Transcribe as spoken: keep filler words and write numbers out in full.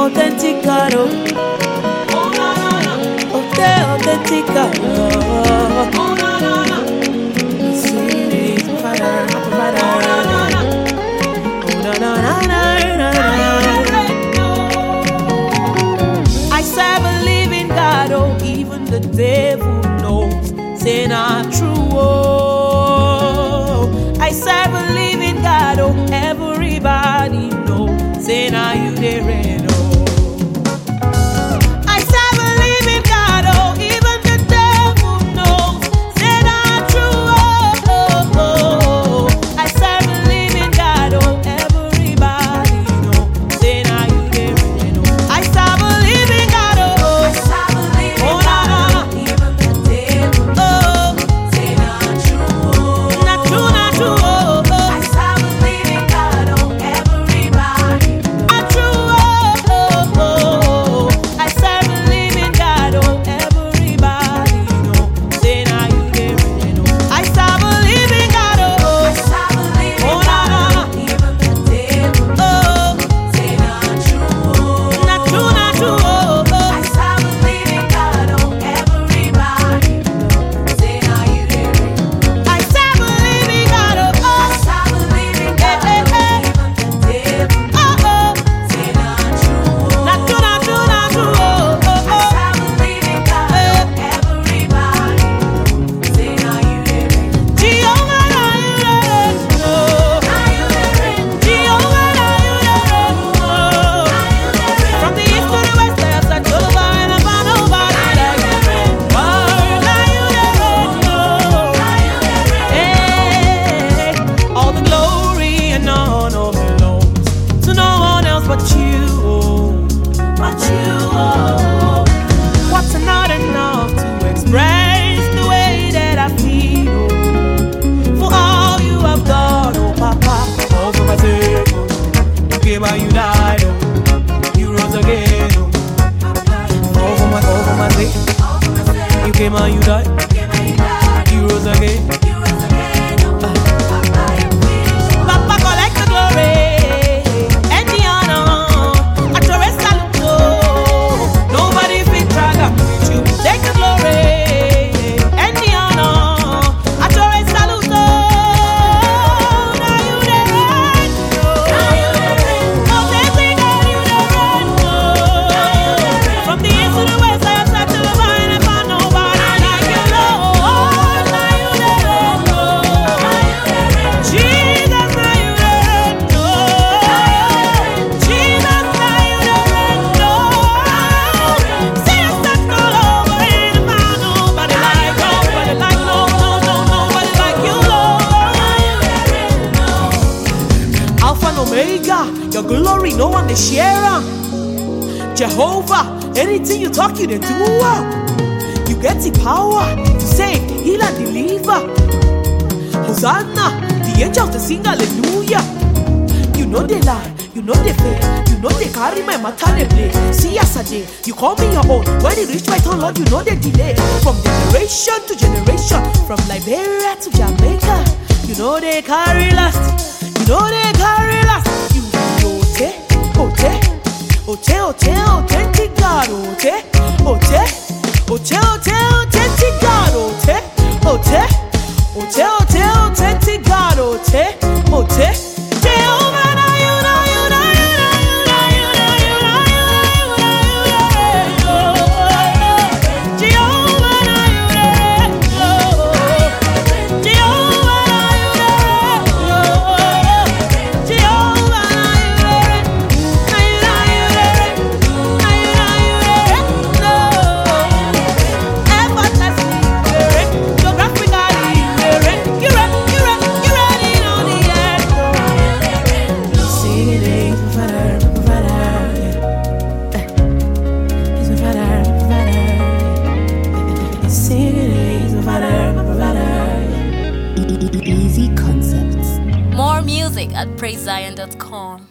authentic God, oh. Oh na na na. Oh, the authentic God, oh. Oh na na na. See, provider, provider. Oh na na na. Oh na na na na na. I serve a living God, oh. Even the devil knows, say not true, oh. I serve a living God, oh. Everybody knows, say now you there, oh. I serve a living God, oh. Even the devil knows, say not true, oh, oh, oh. I serve a living God, oh. Everybody knows, say now you there, oh. I serve a living God, oh. I serve a living oh, God, oh. Even the devil knows, say not true, oh. Not true, not true, oh. You died, oh. You rose again, oh. Over my, over my sake. You came and you died. You rose again. uh. Papa collect the glory and the honor. At your rest, salute, oh. Nobody fit drag up with you. Take the glory and the honor. At your rest, salute, oh. Now you there, oh. Now you there. Your glory, no one to share. Jehovah, anything you talk, you they do. You get the power to save, heal and deliver. Hosanna, the angels to sing hallelujah. You know they lie, you know they fail, you know they carry my matter they play. See yesterday, you call me your own. When it reach my turn, Lord, you know they delay. From generation to generation, from Liberia to Jamaica, you know they carry last, you know they carry last. Ote, ote, ote, authentic God, ote, ote, ote, ote, authentic God, ote, ote, ote, ote, authentic God, ote, ote. Jehovah, na you, na you, na you, na you, na you, na you, na you, na you, Jehovah, na you, Jehovah, na you, Jehovah. More music at praise zion dot com.